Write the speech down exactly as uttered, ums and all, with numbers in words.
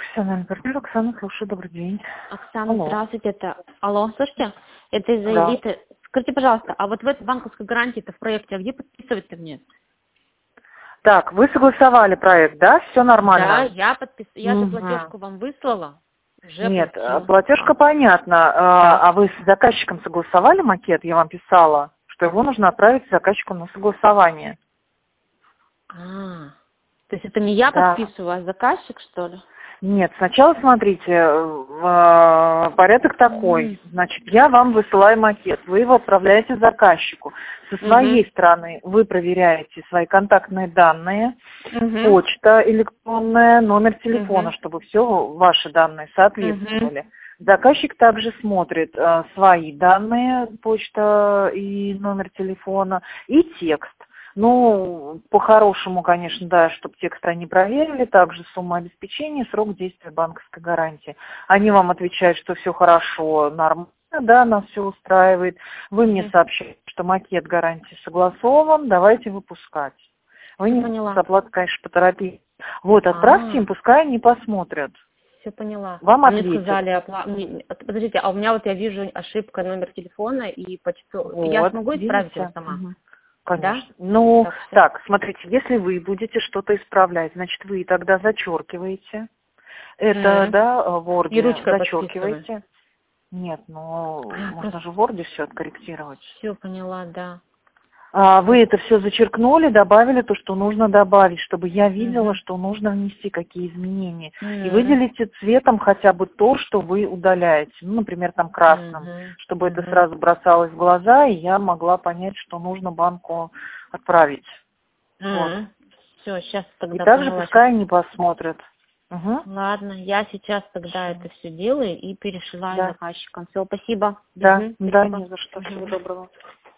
Профессиональный партнер Оксана, слушаю, добрый день. Оксана, Алло. здравствуйте. Это... Алло, слышите? Это из-за Да. элиты. Скажите, пожалуйста, а вот в этой банковской гарантии-то в проекте, а где подписывать-то мне? Так, вы согласовали проект, да? Все Да, нормально? я подпис... я же Мгм. платежку вам выслала. Уже Нет, платила. платежка понятно. А Так. а вы с заказчиком согласовали макет? Я вам писала, что его нужно отправить заказчику на согласование. А, то есть это не я Да. подписываю, а заказчик, что ли? Нет, сначала смотрите, э, порядок такой. М. Значит, я вам высылаю макет, вы его отправляете заказчику. Со своей Мгм. стороны вы проверяете свои контактные данные, Мгм. почта электронная, номер телефона, Мгм. чтобы все ваши данные Мгм. соответствовали. Заказчик также смотрит э, свои данные, почта и номер телефона, и текст. Ну, по-хорошему, конечно, да, чтобы текст они проверили, также сумма обеспечения, срок действия банковской гарантии. Они вам отвечают, что все хорошо, нормально, да, нас все устраивает. Вы мне Мгм. сообщаете, что макет гарантии согласован, давайте выпускать. Вы Все не поняла. оплату, конечно, поторопитесь. Вот, отправьте им, А, пускай они посмотрят. все поняла. Вам А мне ответят. сказали, опла- мне- подождите, а у меня вот я вижу ошибка номер телефона и почту. Я Вот, смогу исправить его видите? сама? Мгм. Да? Конечно. Ну, Так, все. так, смотрите, если вы будете что-то исправлять, значит, вы тогда зачеркиваете. Это, да, в И Word ручкой подписываю. зачеркиваете. Нет, ну, А, можно просто же в Word все откорректировать. все поняла, да. А вы это все зачеркнули, добавили то, что нужно добавить, чтобы я видела, Угу. что нужно внести, какие изменения. И выделите цветом хотя бы то, что вы удаляете. Ну, например, там красным, Угу. чтобы это Угу. сразу бросалось в глаза, и я могла понять, что нужно банку отправить. Вот. Все, сейчас И тогда также поняла. Щас. пускай они посмотрят. Угу. Ладно, я сейчас тогда это все делаю и перешиваю Да. заказчикам. Все, спасибо. Да, Угу, да, спасибо. не за что. Всего Угу. доброго.